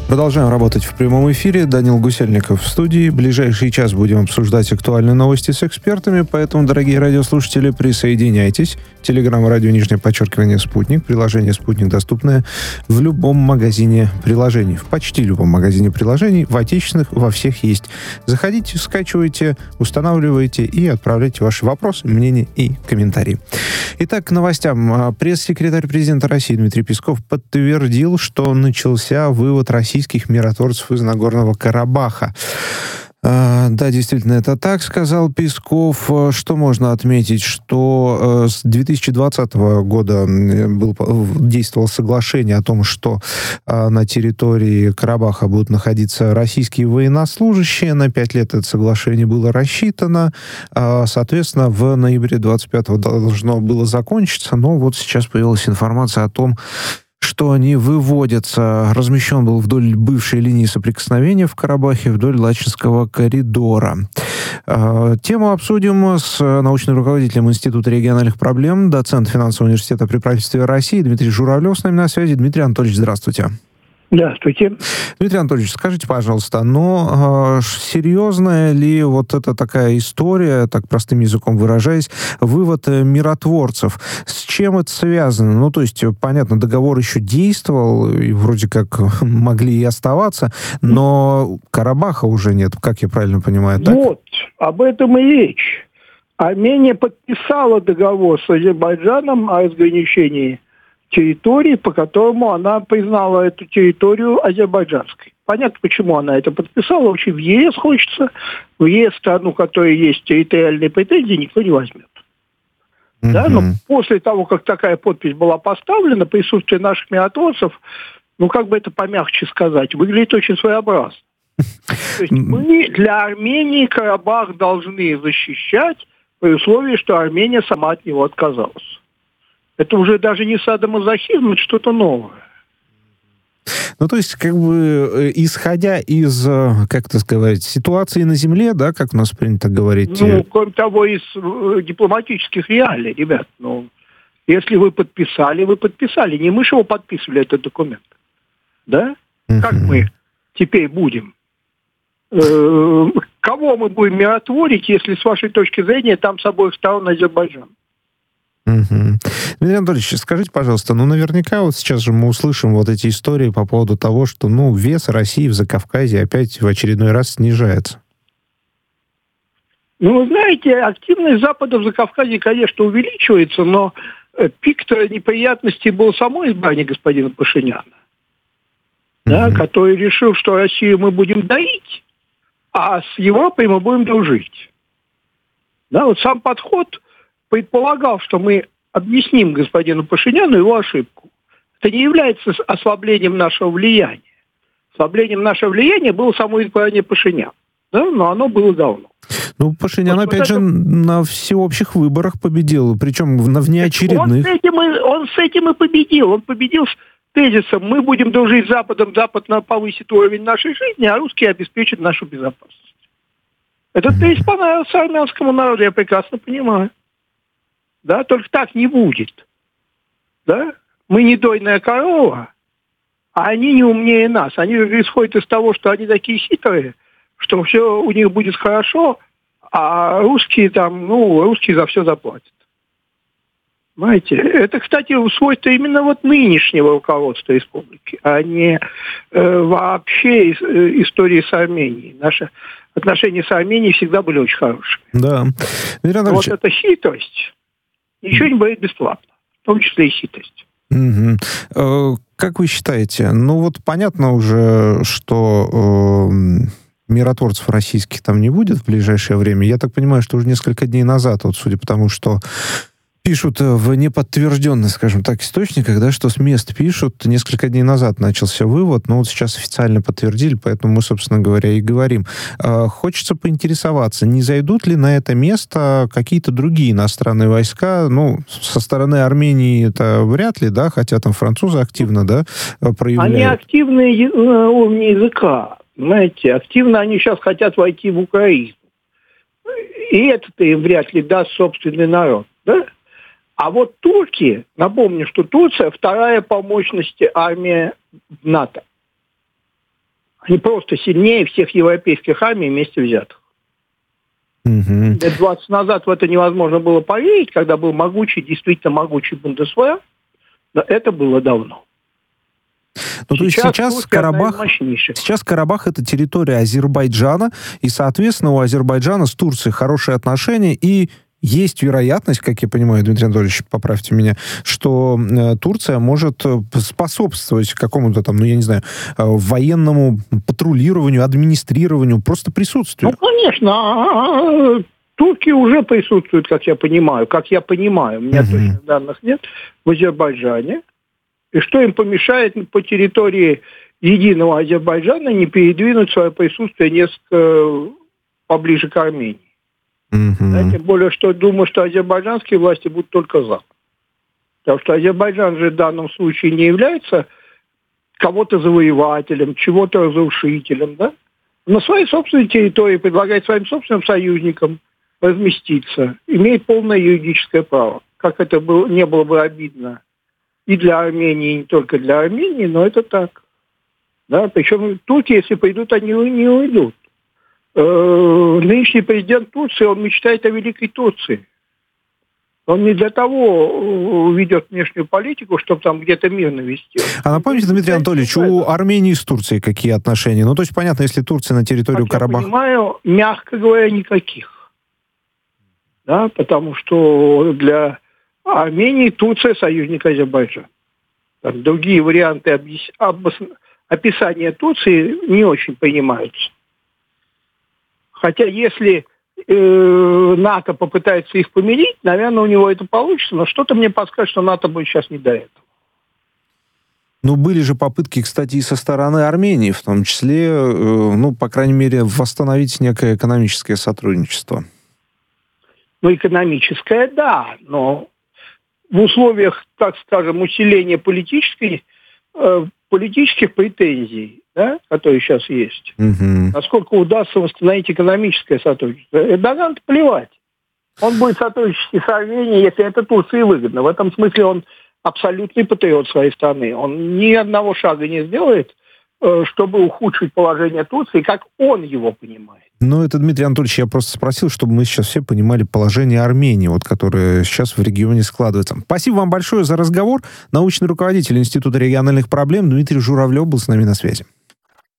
Продолжаем работать в прямом эфире. Данил Гусельников в студии. Ближайший час будем обсуждать актуальные новости с экспертами, поэтому, дорогие радиослушатели, присоединяйтесь. Телеграм, радио, _, «Спутник». Приложение «Спутник» доступное в любом магазине приложений. В почти любом магазине приложений. В отечественных во всех есть. Заходите, скачивайте, устанавливайте и отправляйте ваши вопросы, мнения и комментарии. Итак, к новостям. Пресс-секретарь президента России Дмитрий Песков подтвердил, что начался вывод российских миротворцев из Нагорного Карабаха. Да, действительно, это так, сказал Песков. Что можно отметить? Что с 2020 года действовало соглашение о том, что на территории Карабаха будут находиться российские военнослужащие. На 5 лет это соглашение было рассчитано. Соответственно, в ноябре 25-го должно было закончиться, но вот сейчас появилась информация о том, что они выводятся. Размещен был вдоль бывшей линии соприкосновения в Карабахе, вдоль Лачинского коридора. Тему обсудим с научным руководителем Института региональных проблем, доцент финансового университета при правительстве России Дмитрий Журавлев с нами на связи. Дмитрий Анатольевич, здравствуйте. Здравствуйте. Дмитрий Анатольевич, скажите, пожалуйста, но серьезная ли вот эта такая история, так простым языком выражаясь, вывод миротворцев? С чем это связано? Ну, то есть, понятно, договор еще действовал, и вроде как могли и оставаться, но Карабаха уже нет, как я правильно понимаю, так? Вот, об этом и речь. Армения подписала договор с Азербайджаном о разграничении территории, по которому она признала эту территорию азербайджанской. Понятно, почему она это подписала. Вообще в ЕС хочется. В ЕС страну, у которой есть территориальные претензии, никто не возьмет. Да? Но после того, как такая подпись была поставлена, присутствие наших миротворцев, ну, как бы это помягче сказать, выглядит очень своеобразно. То есть мы для Армении Карабах должны защищать при условии, что Армения сама от него отказалась. Это уже даже не садомазохизм, это что-то новое. Ну, то есть, как бы, исходя из, как это сказать, ситуации на земле, да, как у нас принято говорить. Ну, кроме того, из дипломатических реалий, ребят. Ну, если вы подписали, вы подписали. Не мы же его подписывали, этот документ. Да? Как мы теперь будем? Кого мы будем миротворить, если, с вашей точки зрения, там с обоих сторон Азербайджан? Дмитрий Анатольевич, скажите, пожалуйста, ну, наверняка вот сейчас же мы услышим вот эти истории по поводу того, что, ну, вес России в Закавказье опять в очередной раз снижается. Ну, вы знаете, активность Запада в Закавказье, конечно, увеличивается, но пик-то неприятностей был само избрание господина Пашиняна, да, который решил, что Россию мы будем доить, а с Европой мы будем дружить. Да, вот сам подход предполагал, что мы объясним господину Пашиняну его ошибку. Это не является ослаблением нашего влияния. Ослаблением нашего влияния было само избрание Пашиняна. Да? Но оно было давно. Ну, Пашинян, вот опять же, на всеобщих выборах победил, причем на внеочередных. Он с этим и победил. Он победил с тезисом: мы будем дружить с Западом, Запад повысит уровень нашей жизни, а русские обеспечат нашу безопасность. Этот тезис понравился армянскому народу, я прекрасно понимаю. Да, только так не будет. Да? Мы не дойная корова, а они не умнее нас. Они исходят из того, что они такие хитрые, что все у них будет хорошо, а русские русские за все заплатят. Понимаете? Это, кстати, свойство именно вот нынешнего руководства республики, а не вообще истории с Арменией. Наши отношения с Арменией всегда были очень хорошими. Да. Вот эта хитрость ничего не бывает бесплатно, в том числе и хитрость. Как вы считаете, ну вот понятно уже, что миротворцев российских там не будет в ближайшее время. Я так понимаю, что уже несколько дней назад, вот судя по тому, что пишут в неподтвержденных, скажем так, источниках, да, что с мест пишут, несколько дней назад начался вывод, но вот сейчас официально подтвердили, поэтому мы, собственно говоря, и говорим. Хочется поинтересоваться, не зайдут ли на это место какие-то другие иностранные войска, ну, со стороны Армении это вряд ли, да, хотя там французы активно, да, проявляют. Они активные на уровне языка, знаете, активно они сейчас хотят войти в Украину. И это-то им вряд ли даст собственный народ, да? А вот турки, напомню, что Турция вторая по мощности армия в НАТО. Они просто сильнее всех европейских армий вместе взятых. Лет 20 назад в это невозможно было поверить, когда был действительно могучий Бундесвер, но это было давно. Ну, то есть сейчас Карабах это территория Азербайджана, и, соответственно, у Азербайджана с Турцией хорошие отношения, и есть вероятность, как я понимаю, Дмитрий Анатольевич, поправьте меня, что Турция может способствовать какому-то там, военному патрулированию, администрированию, просто присутствию. Ну, конечно. Турки уже присутствуют, как я понимаю. У меня точных данных нет, в Азербайджане. И что им помешает по территории единого Азербайджана не передвинуть свое присутствие несколько поближе к Армении? Тем более, что думаю, что азербайджанские власти будут только за. Потому что Азербайджан же в данном случае не является кого-то завоевателем, чего-то разрушителем, да? На своей собственной территории предлагает своим собственным союзникам разместиться, имеет полное юридическое право. Как это не было бы обидно и для Армении, и не только для Армении, но это так. Да? Причем турки, если придут, они не уйдут. Нынешний президент Турции, он мечтает о Великой Турции. Он не для того ведет внешнюю политику, чтобы там где-то мир навести. А напомните, Дмитрий Анатольевич, у Армении с Турцией какие отношения? Ну, то есть, понятно, если Турция на территорию Карабаха... Я понимаю, мягко говоря, никаких. Да, потому что для Армении Турция союзник Азербайджана. Другие варианты описания Турции не очень понимаются. Хотя если НАТО попытается их помирить, наверное, у него это получится, но что-то мне подскажет, что НАТО будет сейчас не до этого. Ну, были же попытки, кстати, и со стороны Армении, в том числе, по крайней мере, восстановить некое экономическое сотрудничество. Ну, экономическое, да, но в условиях, так скажем, усиления политических претензий, да, которые сейчас есть, насколько удастся восстановить экономическое сотрудничество. Эрдогану-то плевать. Он будет сотрудничать с Арменией, если это Турции выгодно. В этом смысле он абсолютный патриот своей страны. Он ни одного шага не сделает, чтобы ухудшить положение Турции, как он его понимает. Ну, это, Дмитрий Анатольевич, я просто спросил, чтобы мы сейчас все понимали положение Армении, которое сейчас в регионе складывается. Спасибо вам большое за разговор. Научный руководитель Института региональных проблем Дмитрий Журавлев был с нами на связи.